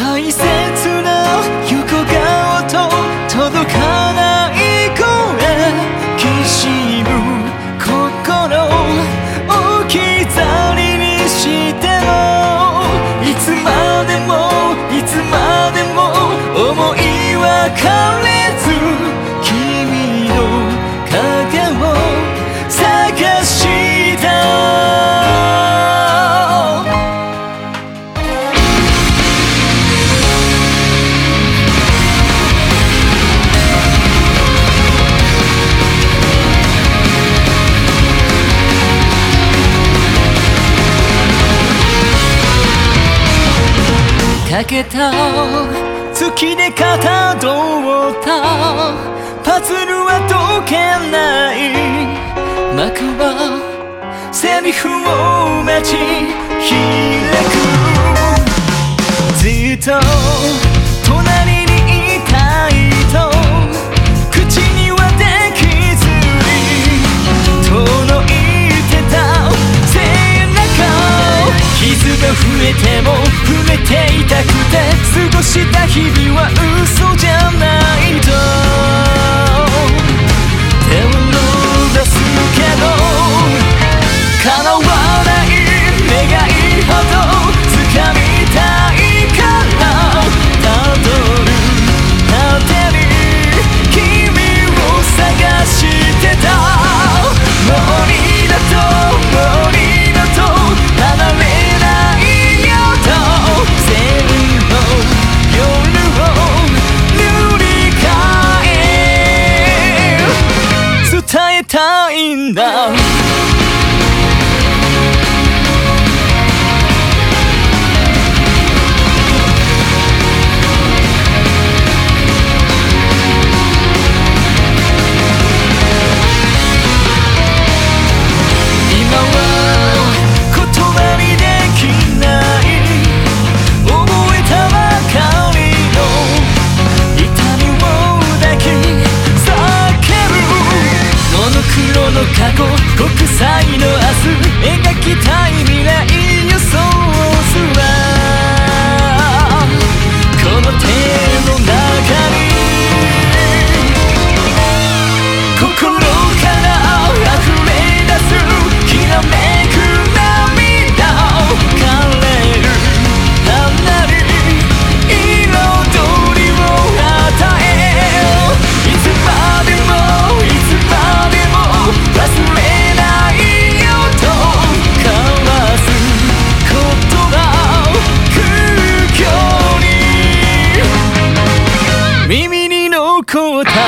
大切な横顔と届かない声きしむ心置き去りにしてもいつまでもいつまでも思い別れず君の影を探したかけた月でかたどったパズルは解けない幕はセリフを待ち開くずっと隣にいたいと口にはできずに届いてた背中傷が増えても触れていたくて過ごした日々は嘘じゃないと手を伸ばすけど叶わない願いほど掴みたいからたどる果てに君を探してたもう二度ともう二度と離れないよと線の夜を塗り替え伝えたいんだ過去国際の明日描きたい未来予想図はこの手の中に心から溢れ出すきらめく涙を枯れる花に彩りを与えいつまでもいつまでも忘れないよと交わす言葉空虚に耳に残った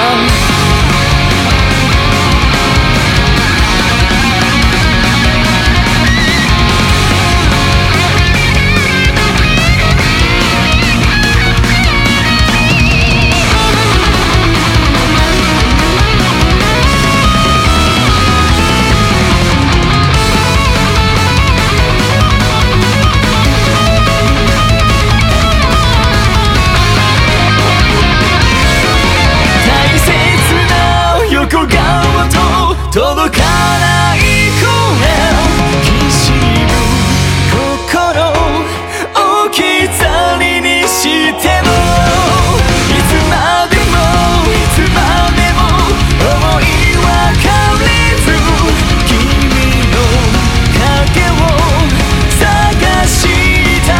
届かない声きしむ心置き去りにしてもいつまでもいつまでも思い別れず君の影を探した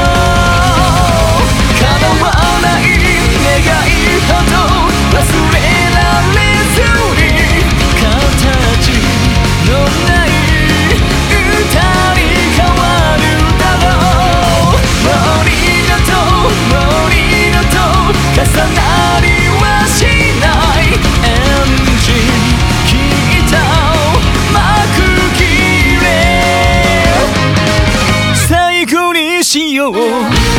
叶わない願いほど忘れられずにのない歌に変わるだろうもう二度ともう二度と重なりはしないエンジン切った幕切れ最後にしよう